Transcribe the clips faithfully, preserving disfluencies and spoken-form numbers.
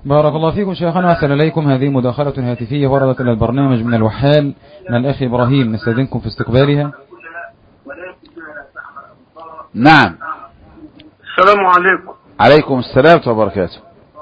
بارك الله فيكم شيخنا وأحسن إليكم. هذه مداخلة هاتفية وردت إلى البرنامج من الوحال من الأخ إبراهيم، نستأذنكم في استقبالها. نعم. السلام عليكم. عليكم السلام ورحمة الله وبركاته.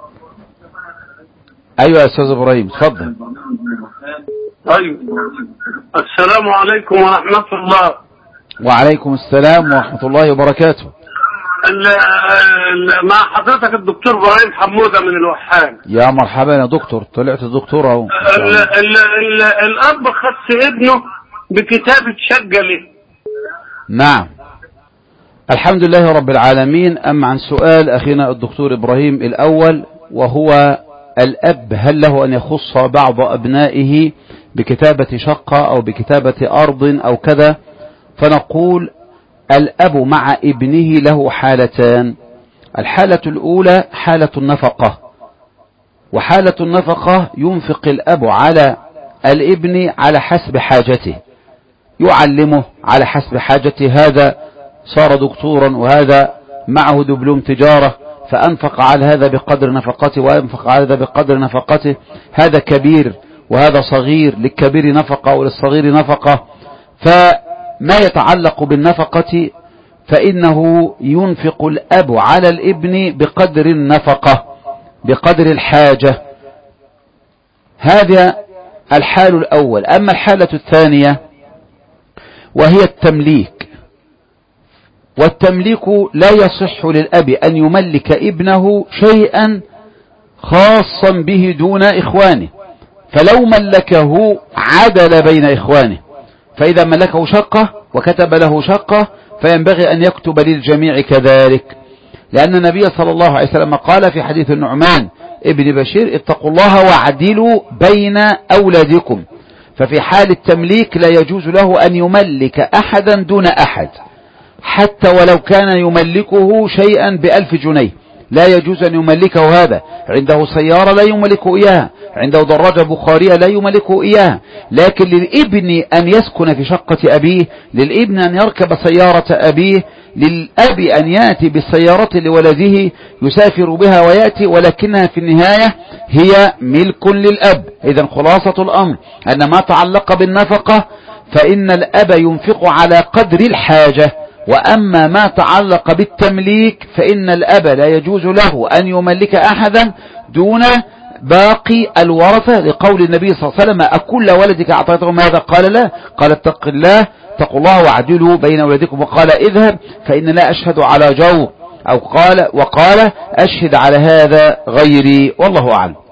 أيوة يا أستاذ إبراهيم تفضل. أيوة. السلام عليكم ورحمة الله. وعليكم السلام ورحمة الله وبركاته. ال ال مع حضرتك الدكتور إبراهيم حمودة من الوحال. يا مرحبا يا دكتور، طلعت دكتور اهو. ال ال ال الأب خص ابنه بكتابة شجلة. نعم الحمد لله رب العالمين. أما عن سؤال أخينا الدكتور إبراهيم الأول، وهو الأب هل له أن يخص بعض أبنائه بكتابة شقة أو بكتابة أرض أو كذا، فنقول الأب مع ابنه له حالتان. الحالة الأولى حالة النفقة، وحالة النفقة ينفق الأب على الابن على حسب حاجته، يعلمه على حسب حاجته. هذا صار دكتورا وهذا معه دبلوم تجارة، فأنفق على هذا بقدر نفقته وأنفق على هذا بقدر نفقته. هذا كبير وهذا صغير، للكبير نفقة وللصغير نفقة. فما يتعلق بالنفقة فإنه ينفق الأب على الابن بقدر النفقة بقدر الحاجة. هذا الحال الأول. أما الحالة الثانية وهي التمليك، والتمليك لا يصح للأب أن يملك ابنه شيئا خاصا به دون إخوانه، فلو ملكه عدل بين إخوانه. فإذا ملكه شقة وكتب له شقة فينبغي أن يكتب للجميع كذلك، لأن النبي صلى الله عليه وسلم قال في حديث النعمان ابن بشير: اتقوا الله واعدلوا بين أولادكم. ففي حال التمليك لا يجوز له أن يملك أحدا دون أحد، حتى ولو كان يملكه شيئا بألف جنيه لا يجوز أن يملكه. هذا عنده سيارة لا يملكه إياها، عنده دراجة بخارية لا يملكه إياها. لكن للابن أن يسكن في شقة أبيه، للابن أن يركب سيارة أبيه، للأب أن يأتي بالسيارة لولده يسافر بها ويأتي، ولكنها في النهاية هي ملك للأب. إذن خلاصة الأمر أن ما تعلق بالنفقة فإن الأب ينفق على قدر الحاجة، وأما ما تعلق بالتمليك فإن الأب لا يجوز له أن يملك أحدا دون باقي الورثة، لقول النبي صلى الله عليه وسلم: أكل ولدك أعطيتهم هذا؟ قال لا. قال: اتق الله، اتقوا الله واعدلوا بين أولادكم. وقال: اذهب فإن لا أشهد على جور، أو قال وقال: أشهد على هذا غيري. والله أعلم.